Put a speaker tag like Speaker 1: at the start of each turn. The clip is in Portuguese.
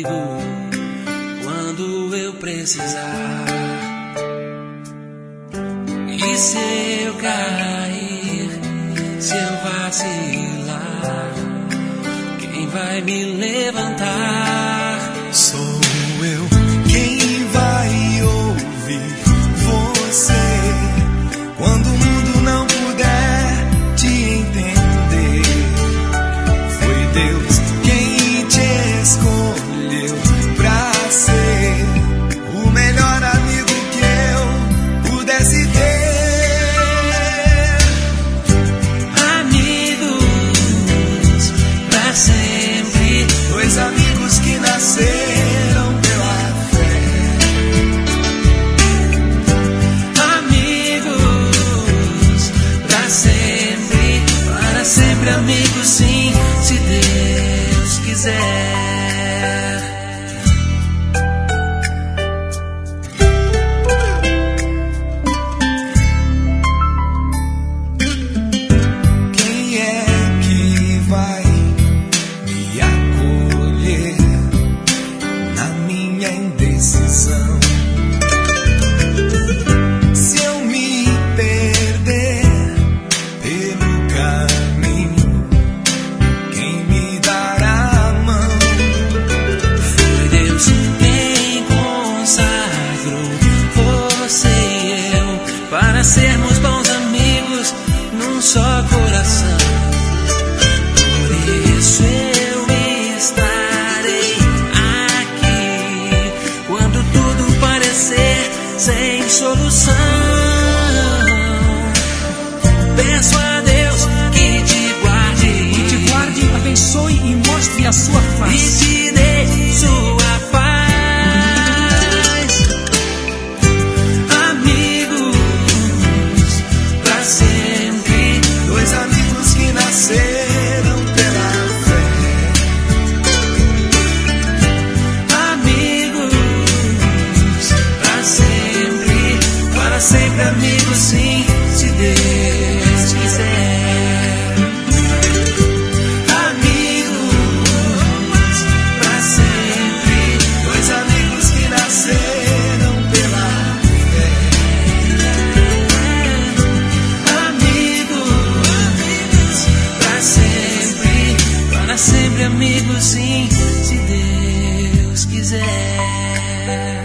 Speaker 1: amigo quando eu precisar. E se eu cair, se eu vacilar, quem vai me levantar?
Speaker 2: Sou eu quem vai ouvir você quando o mundo não puder te entender. Foi Deus quem te escolheu pra ser o melhor amigo que eu pudesse ter.
Speaker 1: Amigos pra sempre,
Speaker 2: Dois amigos que nasceram pela fé.
Speaker 1: amigos pra sempre, para sempre amigos sim, se Deus quiser.
Speaker 2: Quem é que vai me acolher na minha indecisão? Se eu me perder pelo caminho, quem me dará a mão?
Speaker 1: Foi Deus quem consagrou você e eu para sermos bons amigos num só coração. Por isso eu estarei aqui quando tudo parecer sem solução. Peço a Deus que te guarde,
Speaker 3: Abençoe e mostre a sua
Speaker 1: e
Speaker 3: face.
Speaker 1: te dê sua paz. Amigos pra sempre,
Speaker 2: Dois amigos que nasceram pela fé.
Speaker 1: amigos pra sempre, para sempre amigos sim, se Deus quiser. Amigos pra sempre,
Speaker 2: Dois amigos que nasceram pela fé.
Speaker 1: amigos pra sempre, para sempre amigos sim, se Deus quiser.